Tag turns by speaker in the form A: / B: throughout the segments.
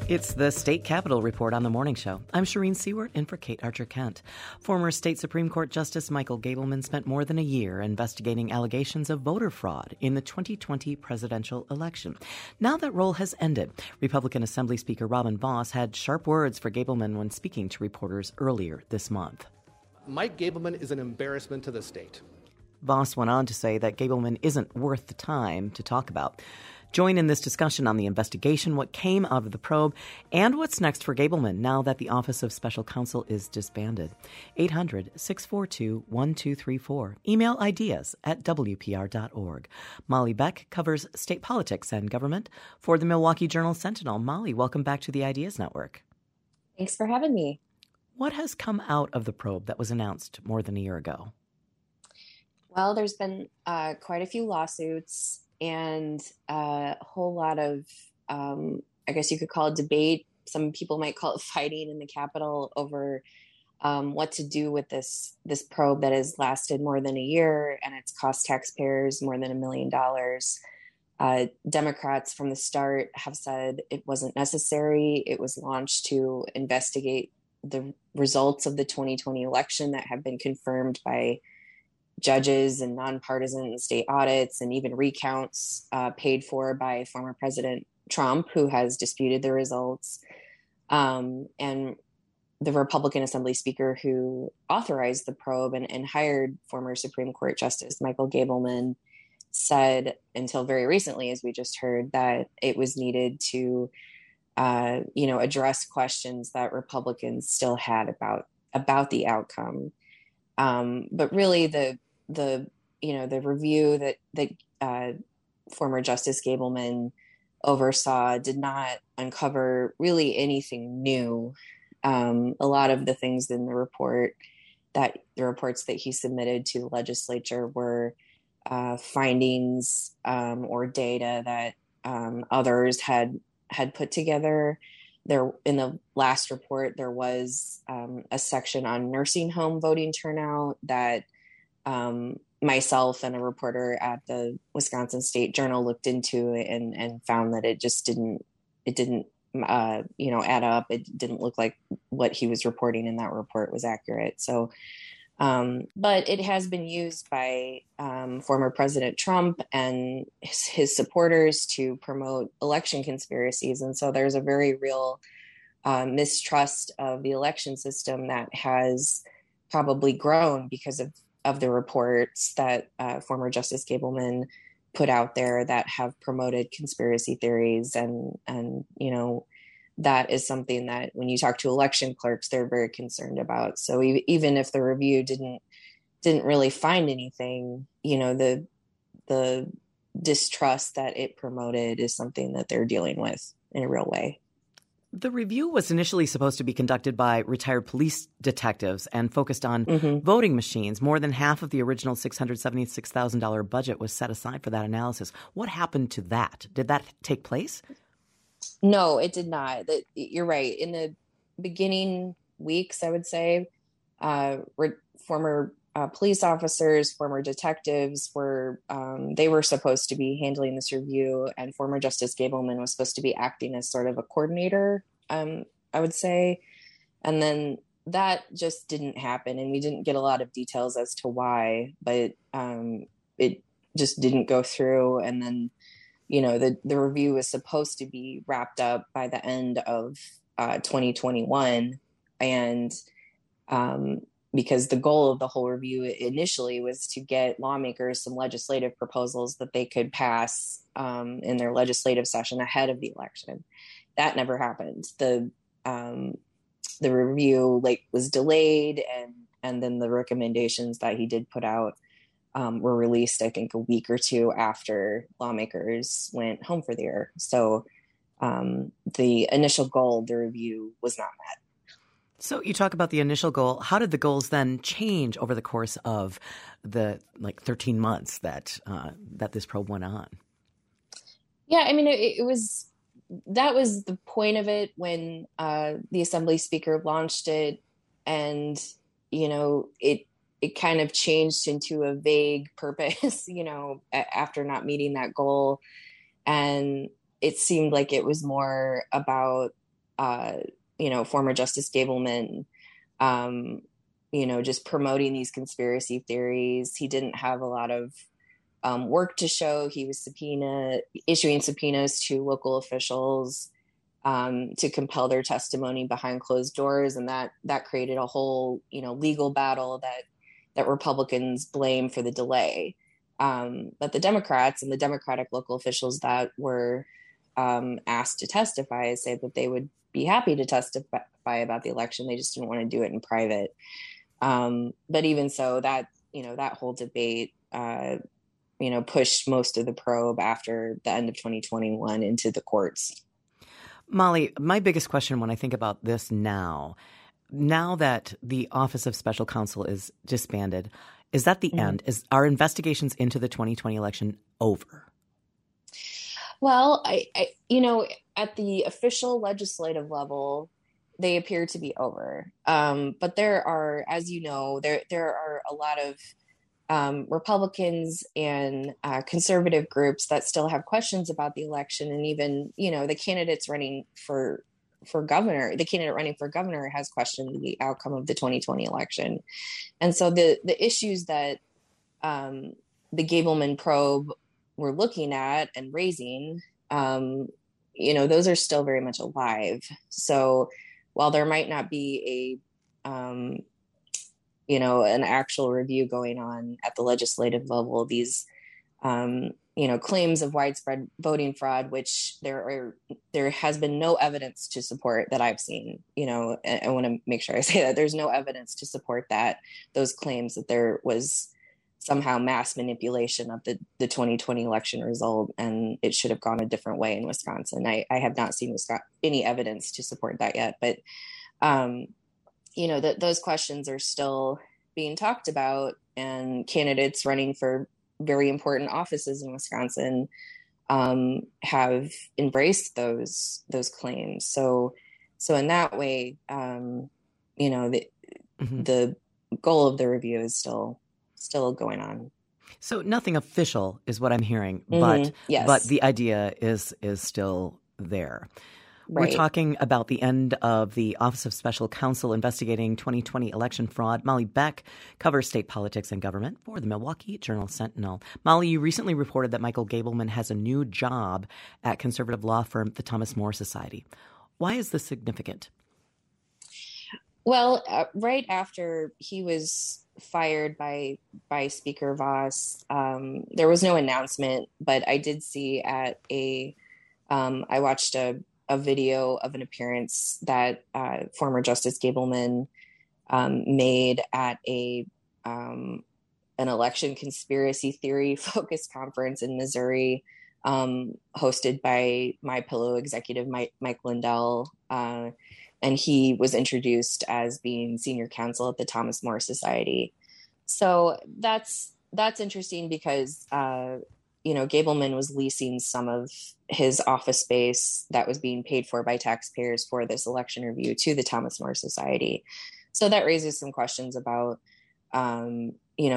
A: It's the State Capitol Report on the Morning Show. I'm Shireen Seward in for Kate Archer-Kent. Former State Supreme Court Justice Michael Gableman spent more than a year investigating allegations of voter fraud in the 2020 presidential election. Now that role has ended, Republican Assembly Speaker Robin Vos had sharp words for Gableman when speaking to reporters earlier this month.
B: Mike Gableman is an embarrassment to the state.
A: Vos went on to say that Gableman isn't worth the time to talk about. Join in this discussion on the investigation, what came out of the probe, and what's next for Gableman now that the Office of Special Counsel is disbanded. 800-642-1234. Email ideas@wpr.org. Molly Beck covers state politics and government for the Milwaukee Journal-Sentinel. Molly, welcome back to the Ideas Network.
C: Thanks for having me.
A: What has come out of the probe that was announced more than a year ago?
C: Well, there's been quite a few lawsuits and a whole lot of, I guess you could call it debate. Some people might call it fighting in the Capitol over what to do with this probe that has lasted more than a year and it's cost taxpayers more than $1 million. Democrats from the start have said it wasn't necessary. It was launched to investigate the results of the 2020 election that have been confirmed by judges and nonpartisan state audits and even recounts paid for by former President Trump, who has disputed the results. And the Republican Assembly Speaker who authorized the probe and hired former Supreme Court Justice Michael Gableman said until very recently, as we just heard, that it was needed to address questions that Republicans still had about the outcome. But really the review that former Justice Gableman oversaw did not uncover really anything new. A lot of the things in the reports that he submitted to the legislature were findings or data that others had put together. There, in the last report, there was a section on nursing home voting turnout that myself and a reporter at the Wisconsin State Journal looked into and found that it didn't add up. It didn't look like what he was reporting in that report was accurate. So, but it has been used by former President Trump and his supporters to promote election conspiracies. And so there's a very real mistrust of the election system that has probably grown because of the reports that former Justice Gableman put out there that have promoted conspiracy theories. And that is something that when you talk to election clerks, they're very concerned about. So even if the review didn't really find anything, the distrust that it promoted is something that they're dealing with in a real way.
A: The review was initially supposed to be conducted by retired police detectives and focused on voting machines. More than half of the original $676,000 budget was set aside for that analysis. What happened to that? Did that take place?
C: No, it did not. You're right. In the beginning weeks, I would say, former police officers, former detectives they were supposed to be handling this review, and former Justice Gableman was supposed to be acting as sort of a coordinator, I would say. And then that just didn't happen, and we didn't get a lot of details as to why, but it just didn't go through. And then, the review was supposed to be wrapped up by the end of 2021. And because the goal of the whole review initially was to get lawmakers some legislative proposals that they could pass in their legislative session ahead of the election. That never happened. The review was delayed, and then the recommendations that he did put out were released, I think, a week or two after lawmakers went home for the year. So the initial goal of the review was not met.
A: So you talk about the initial goal. How did the goals then change over the course of the 13 months that this probe went on?
C: Yeah, I mean, that was the point of it when the Assembly Speaker launched it, and it kind of changed into a vague purpose, after not meeting that goal. And it seemed like it was more about former Justice Gableman, just promoting these conspiracy theories. He didn't have a lot of work to show. He was issuing subpoenas to local officials to compel their testimony behind closed doors, and that created a whole legal battle that Republicans blame for the delay. But the Democrats and the Democratic local officials that were asked to testify say that they would be happy to testify about the election. They just didn't want to do it in private. But even so, that whole debate pushed most of the probe after the end of 2021 into the courts.
A: Molly, my biggest question when I think about this now that the Office of Special Counsel is disbanded, is that the end? Are investigations into the 2020 election over?
C: Well, I at the official legislative level, they appear to be over. But there are, as you know, there are a lot of Republicans and conservative groups that still have questions about the election. And even, the candidates running for governor, the candidate running for governor has questioned the outcome of the 2020 election. And so the issues that the Gableman probe we're looking at and raising, those are still very much alive. So while there might not be an actual review going on at the legislative level, these, claims of widespread voting fraud, which there has been no evidence to support that I've seen. I want to make sure I say that there's no evidence to support those claims that there was somehow mass manipulation of the 2020 election result, and it should have gone a different way in Wisconsin. I have not seen any evidence to support that yet, but those questions are still being talked about, and candidates running for very important offices in Wisconsin have embraced those claims. So in that way, the goal of the review is still going on.
A: So nothing official is what I'm hearing, but
C: yes.
A: But the idea is still there.
C: Right.
A: We're talking about the end of the Office of Special Counsel investigating 2020 election fraud. Molly Beck covers state politics and government for the Milwaukee Journal-Sentinel. Molly, you recently reported that Michael Gableman has a new job at conservative law firm, the Thomas More Society. Why is this significant?
C: Well, right after he was fired by Speaker Vos, there was no announcement, but I did see I watched a video of an appearance that former Justice Gableman made at an election conspiracy theory focused conference in Missouri, hosted by MyPillow executive Mike Lindell. And he was introduced as being senior counsel at the Thomas More Society. So that's interesting because, Gableman was leasing some of his office space that was being paid for by taxpayers for this election review to the Thomas More Society. So that raises some questions about, when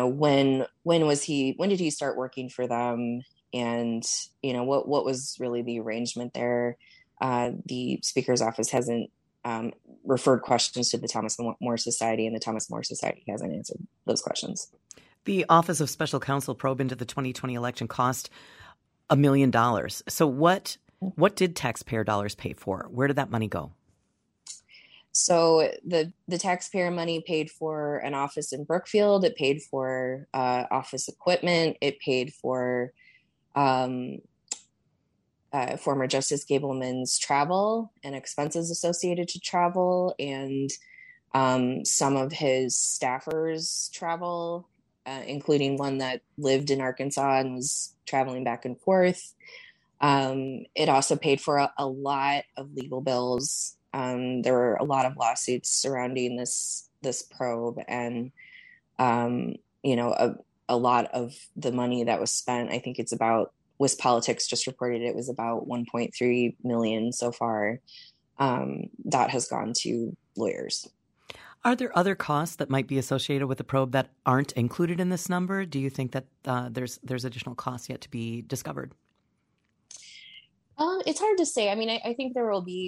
C: did he start working for them? And, what was really the arrangement there? The Speaker's office hasn't referred questions to the Thomas More Society, and the Thomas More Society hasn't answered those questions.
A: The Office of Special Counsel probe into the 2020 election cost $1 million. So what did taxpayer dollars pay for? Where did that money go?
C: So the taxpayer money paid for an office in Brookfield. It paid for office equipment. It paid for former Justice Gableman's travel and expenses associated to travel, and some of his staffers' travel, including one that lived in Arkansas and was traveling back and forth. It also paid for a lot of legal bills. There were a lot of lawsuits surrounding this probe, and a lot of the money that was spent, I think it's about, WisPolitics just reported it was about $1.3 million so far. That has gone to lawyers.
A: Are there other costs that might be associated with the probe that aren't included in this number? Do you think that there's additional costs yet to be discovered?
C: It's hard to say. I mean, I think there will be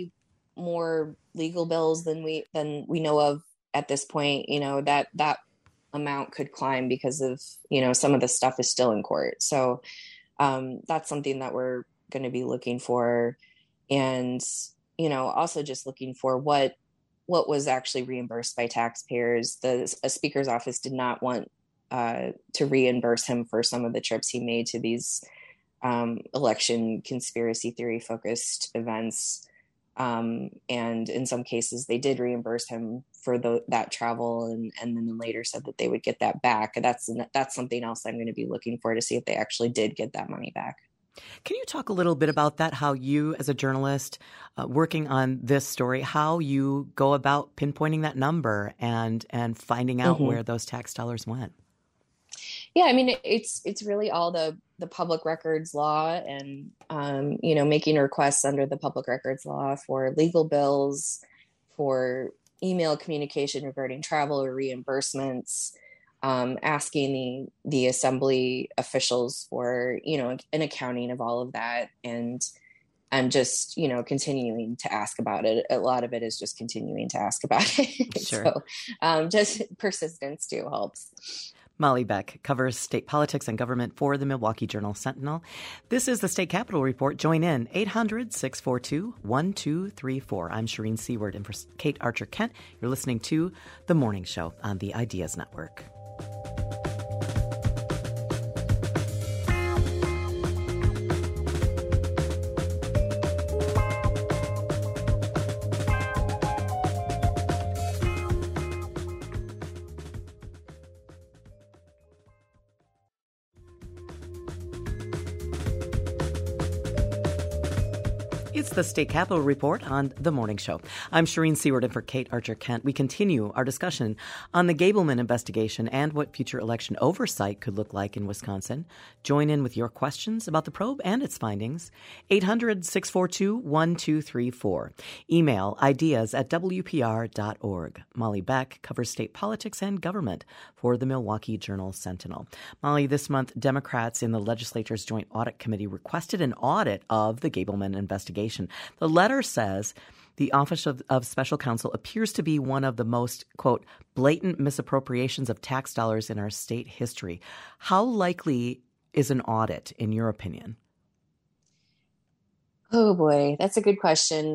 C: more legal bills than we know of at this point, that amount could climb because of, some of the stuff is still in court. So that's something that we're going to be looking for. And, also just looking for what was actually reimbursed by taxpayers. The speaker's office did not want to reimburse him for some of the trips he made to these election conspiracy theory focused events. And in some cases they did reimburse him for that travel, and then later said that they would get that back. That's something else I'm going to be looking for to see if they actually did get that money back.
A: Can you talk a little bit about that, how you as a journalist working on this story, how you go about pinpointing that number and finding out where those tax dollars went?
C: Yeah, I mean, it's really all the public records law and, making requests under the public records law for legal bills, for email communication regarding travel or reimbursements, asking the assembly officials for, an accounting of all of that. And I'm just, continuing to ask about it. A lot of it is just continuing to ask about it.
A: Sure.
C: So just persistence too helps.
A: Molly Beck covers state politics and government for the Milwaukee Journal-Sentinel. This is the State Capitol Report. Join in 800-642-1234. I'm Shireen Seward, and for Kate Archer-Kent, you're listening to The Morning Show on the Ideas Network. It's the State Capitol Report on The Morning Show. I'm Shireen Seward, and for Kate Archer-Kent, we continue our discussion on the Gableman investigation and what future election oversight could look like in Wisconsin. Join in with your questions about the probe and its findings. 800-642-1234. Email ideas@wpr.org. Molly Beck covers state politics and government for the Milwaukee Journal-Sentinel. Molly, this month, Democrats in the legislature's Joint Audit Committee requested an audit of the Gableman investigation. The letter says the Office of Special Counsel appears to be one of the most, quote, blatant misappropriations of tax dollars in our state history. How likely is an audit, in your opinion?
C: Oh, boy, that's a good question.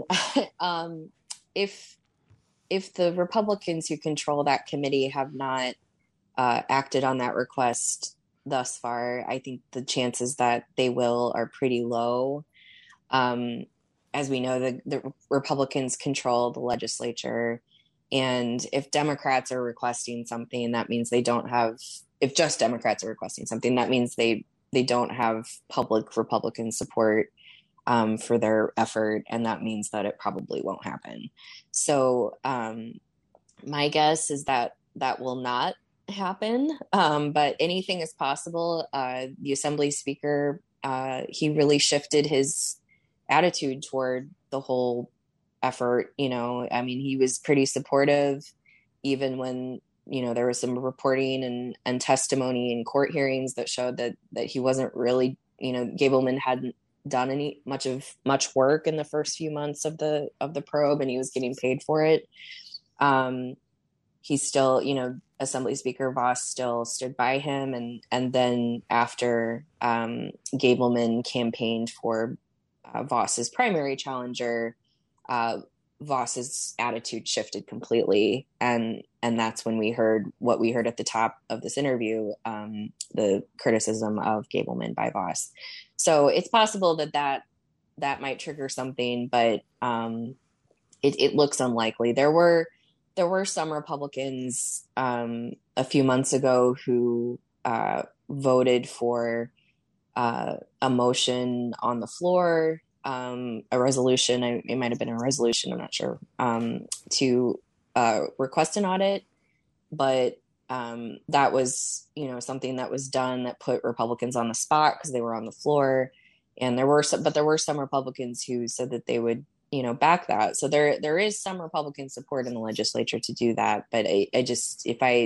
C: If the Republicans who control that committee have not acted on that request thus far, I think the chances that they will are pretty low. As we know, the Republicans control the legislature. And if Democrats are requesting something, that means they don't have, if just Democrats are requesting something, that means they don't have public Republican support for their effort. And that means that it probably won't happen. So my guess is that will not happen. But anything is possible. The Assembly Speaker, he really shifted his attitude toward the whole effort. I mean, he was pretty supportive even when, there was some reporting and testimony in court hearings that showed that he wasn't really, Gableman hadn't done much work in the first few months of the probe, and he was getting paid for it. He still, Assembly Speaker Vos still stood by him. And then after Gableman campaigned for Vos's primary challenger, Vos's attitude shifted completely, and that's when we heard what we heard at the top of this interview, the criticism of Gableman by Vos. So it's possible that might trigger something, but it looks unlikely. There were some Republicans a few months ago who voted for a motion on the floor, a resolution. It might have been a resolution, I'm not sure, to request an audit. But that was, something that was done that put Republicans on the spot because they were on the floor. And there were some Republicans who said that they would, back that. So there is some Republican support in the legislature to do that. But I just, if I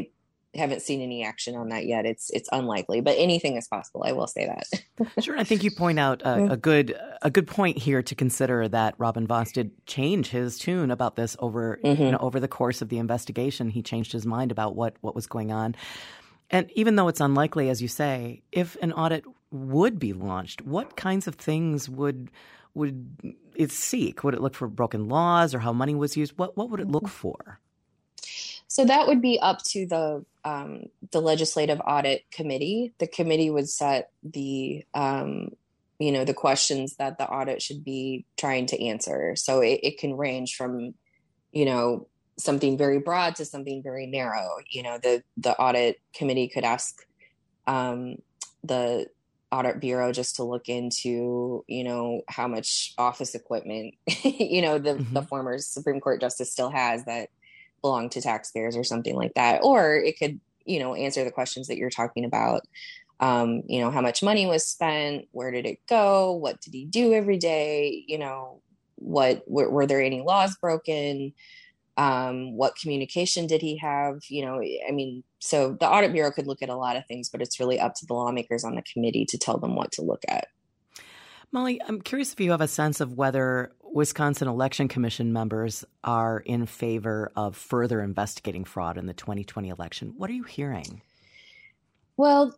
C: haven't seen any action on that yet. It's unlikely, but anything is possible. I will say that.
A: Sure. I think you point out a good point here to consider, that Robin Vos did change his tune about this over over the course of the investigation. He changed his mind about what was going on. And even though it's unlikely, as you say, if an audit would be launched, what kinds of things would it seek? Would it look for broken laws or how money was used? What would it look for?
C: So that would be up to the Legislative Audit Committee. The committee would set the the questions that the audit should be trying to answer. So it can range from something very broad to something very narrow. The audit committee could ask the Audit Bureau just to look into how much office equipment the former Supreme Court justice still has that belong to taxpayers or something like that. Or it could, answer the questions that you're talking about. How much money was spent? Where did it go? What did he do every day? Were there any laws broken? What communication did he have? So the Audit Bureau could look at a lot of things, but it's really up to the lawmakers on the committee to tell them what to look at.
A: Molly, I'm curious if you have a sense of whether Wisconsin Election Commission members are in favor of further investigating fraud in the 2020 election. What are you hearing?
C: Well,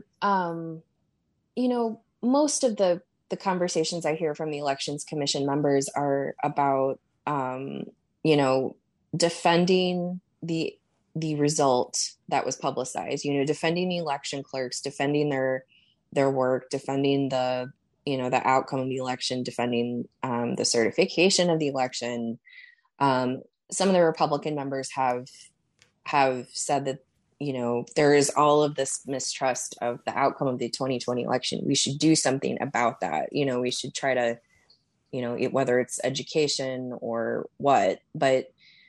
C: most of the conversations I hear from the Elections Commission members are about, defending the result that was publicized, defending the election clerks, defending their work, defending the outcome of the election, defending the certification of the election. Some of the Republican members have said that, there is all of this mistrust of the outcome of the 2020 election. We should do something about that. We should try to, whether it's education or what, but,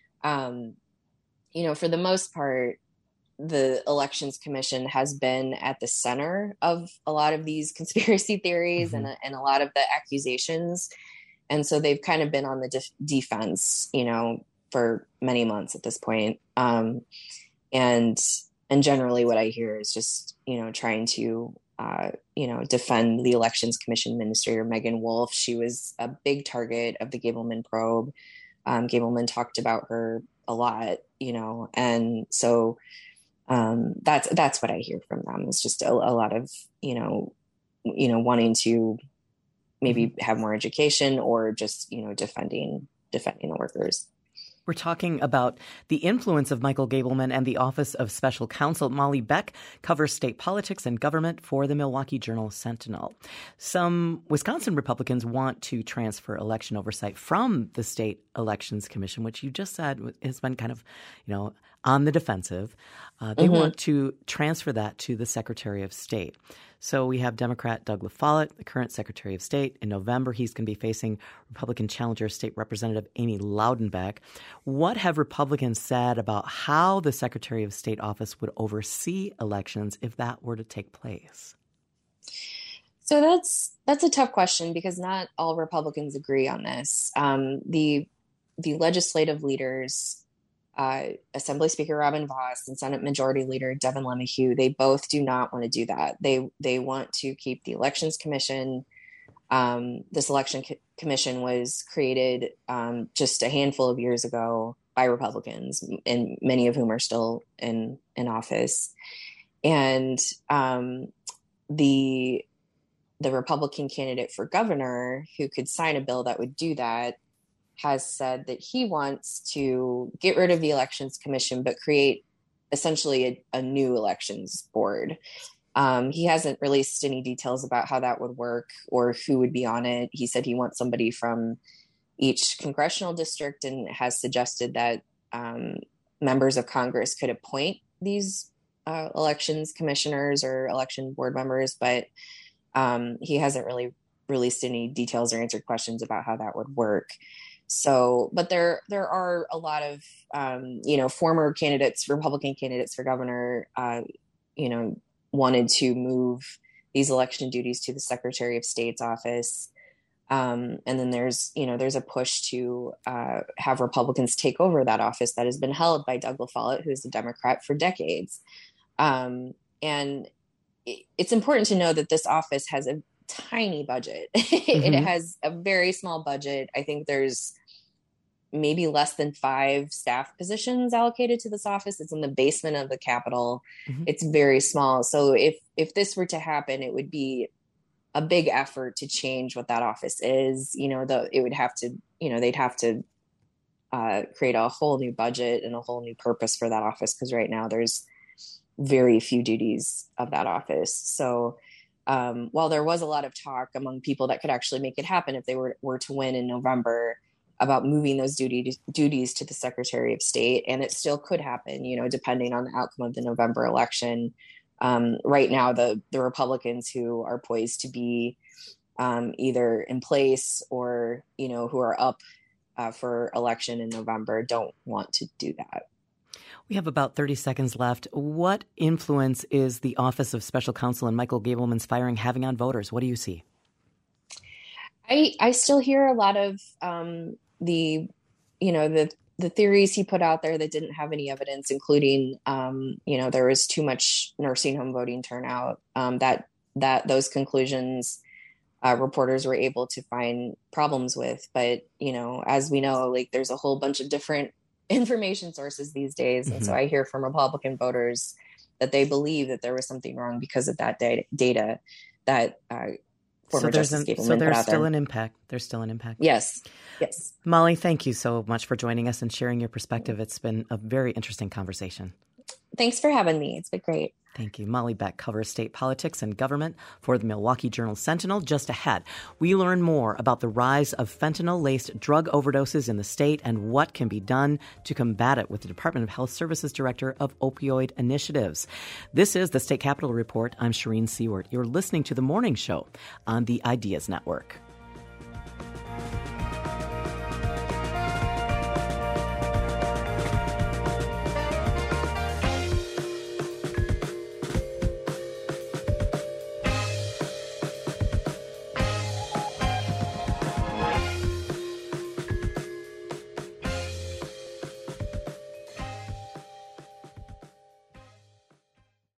C: for the most part, the Elections Commission has been at the center of a lot of these conspiracy theories and a lot of the accusations. And so they've kind of been on the defense, for many months at this point. And generally what I hear is just, trying to, defend the Elections Commission Administrator, Megan Wolf. She was a big target of the Gableman probe. Gableman talked about her a lot, and so that's what I hear from them. It's just a lot of, wanting to maybe have more education or just, defending the workers.
A: We're talking about the influence of Michael Gableman and the Office of Special Counsel. Molly Beck covers state politics and government for the Milwaukee Journal-Sentinel. Some Wisconsin Republicans want to transfer election oversight from the State Elections Commission, which you just said has been kind of, on the defensive. They want to transfer that to the Secretary of State. So we have Democrat Doug LaFollette, the current Secretary of State. In November, he's going to be facing Republican challenger State Representative Amy Loudenbeck. What have Republicans said about how the Secretary of State office would oversee elections if that were to take place?
C: So that's a tough question because not all Republicans agree on this. The legislative leaders, Assembly Speaker Robin Vos and Senate Majority Leader Devin LeMahieu, they both do not want to do that. They want to keep the Elections Commission. This election commission was created just a handful of years ago by Republicans, and many of whom are still in office. And the Republican candidate for governor who could sign a bill that would do that has said that he wants to get rid of the Elections Commission, but create essentially a new elections board. He hasn't released any details about how that would work or who would be on it. He said he wants somebody from each congressional district and has suggested that members of Congress could appoint these elections commissioners or election board members, but he hasn't really released any details or answered questions about how that would work. So, but there are a lot of, former candidates, Republican candidates for governor, wanted to move these election duties to the Secretary of State's office. And then there's a push to have Republicans take over that office that has been held by Doug LaFollette, who's a Democrat for decades. And it's important to know that this office has a tiny budget. It has a very small budget. I think there's maybe less than 5 staff positions allocated to this office. It's in the basement of the Capitol. It's very small. So if this were to happen, it would be a big effort to change what that office is. It would have to, they'd have to create a whole new budget and a whole new purpose for that office, because right now there's very few duties of that office. So while there was a lot of talk among people that could actually make it happen if they were to win in November about moving those duties to the Secretary of State, and it still could happen, depending on the outcome of the November election. Right now, the Republicans who are poised to be either in place or, who are up for election in November don't want to do that.
A: We have about 30 seconds left. What influence is the Office of Special Counsel and Michael Gableman's firing having on voters? What do you see?
C: I still hear a lot of the theories he put out there that didn't have any evidence, including, there was too much nursing home voting turnout, that those conclusions reporters were able to find problems with. But, as we know, there's a whole bunch of different information sources these days. And so I hear from Republican voters that they believe that there was something wrong because of that data that former Justice Gableman put out there. So there's still an impact.
A: There's still an impact.
C: Yes.
A: Molly, thank you so much for joining us and sharing your perspective. It's been a very interesting conversation.
C: Thanks for having me. It's been great.
A: Thank you. Molly Beck covers state politics and government for the Milwaukee Journal-Sentinel. Just ahead, we learn more about the rise of fentanyl-laced drug overdoses in the state and what can be done to combat it with the Department of Health Services Director of Opioid Initiatives. This is the State Capitol Report. I'm Shireen Seward. You're listening to The Morning Show on the Ideas Network.